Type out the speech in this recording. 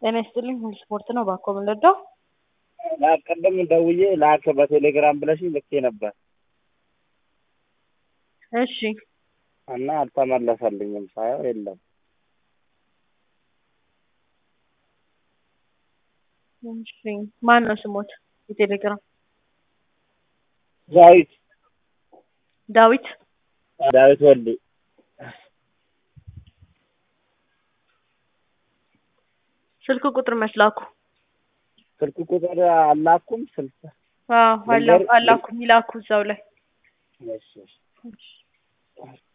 ጤና ይስጥልኝ ሁሉ ስፖርት ነው ባኮ ምንለዳው ቀደም ደውዬ ላከ በቴሌግራም ብለሽኝ ልኬ ነበር። እሺ እና አልተመለሰልኝም ሳይው የለም። እሺ ማን ነው ስሞት የቴሌግራም? ዳዊት ዳዊት ወልዴ። ስልክ ቁጥር መስላኩ? ስልክ ቁጥር አላኩም። ስልክ አላኩም ይላኩ እዛው ላይ። እሺ